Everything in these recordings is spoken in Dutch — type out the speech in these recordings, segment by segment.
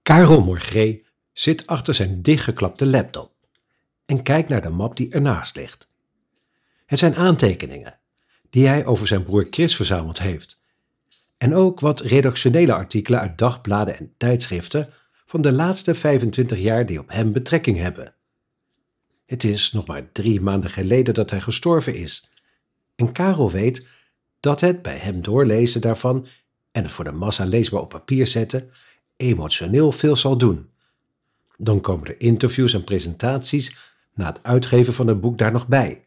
Karel Morgree zit achter zijn dichtgeklapte laptop en kijkt naar de map die ernaast ligt. Het zijn aantekeningen die hij over zijn broer Chris verzameld heeft. En ook wat redactionele artikelen uit dagbladen en tijdschriften van de laatste 25 jaar die op hem betrekking hebben. Het is nog maar 3 maanden geleden dat hij gestorven is. En Karel weet dat het bij hem doorlezen daarvan en het voor de massa leesbaar op papier zetten emotioneel veel zal doen. Dan komen er interviews en presentaties na het uitgeven van het boek daar nog bij.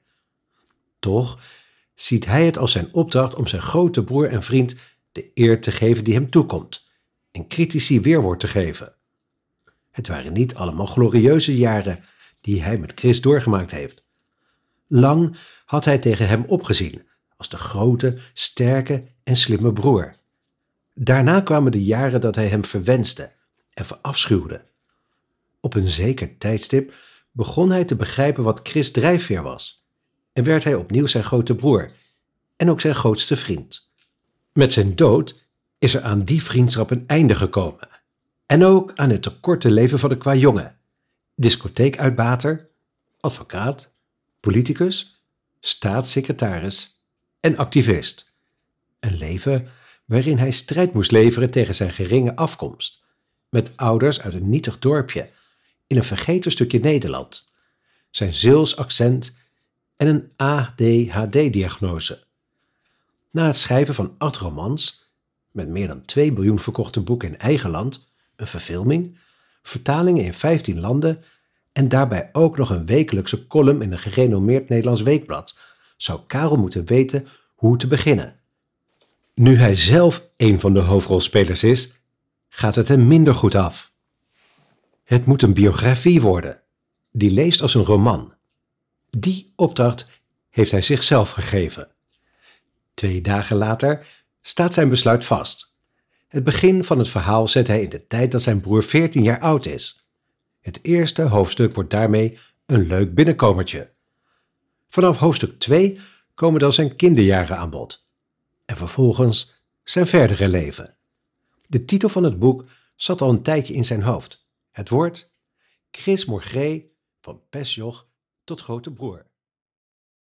Toch ziet hij het als zijn opdracht om zijn grote broer en vriend de eer te geven die hem toekomt en critici weerwoord te geven. Het waren niet allemaal glorieuze jaren die hij met Chris doorgemaakt heeft. Lang had hij tegen hem opgezien als de grote, sterke en slimme broer. Daarna kwamen de jaren dat hij hem verwenste en verafschuwde. Op een zeker tijdstip begon hij te begrijpen wat Chris' drijfveer was en werd hij opnieuw zijn grote broer en ook zijn grootste vriend. Met zijn dood is er aan die vriendschap een einde gekomen en ook aan het tekorte leven van de kwajongen, discotheekuitbater, advocaat, politicus, staatssecretaris en activist. Een leven waarin hij strijd moest leveren tegen zijn geringe afkomst, met ouders uit een nietig dorpje in een vergeten stukje Nederland, zijn Zeeuws accent en een ADHD-diagnose. Na het schrijven van 8 romans, met meer dan 2 miljoen verkochte boeken in eigen land, een verfilming, vertalingen in 15 landen en daarbij ook nog een wekelijkse column in een gerenommeerd Nederlands weekblad, zou Karel moeten weten hoe te beginnen. Nu hij zelf een van de hoofdrolspelers is, gaat het hem minder goed af. Het moet een biografie worden, die leest als een roman. Die opdracht heeft hij zichzelf gegeven. 2 dagen later staat zijn besluit vast. Het begin van het verhaal zet hij in de tijd dat zijn broer 14 jaar oud is. Het eerste hoofdstuk wordt daarmee een leuk binnenkomertje. Vanaf hoofdstuk 2 komen dan zijn kinderjaren aan bod. En vervolgens zijn verdere leven. De titel van het boek zat al een tijdje in zijn hoofd. Het wordt Chris Morgree van Pesjoch tot grote broer.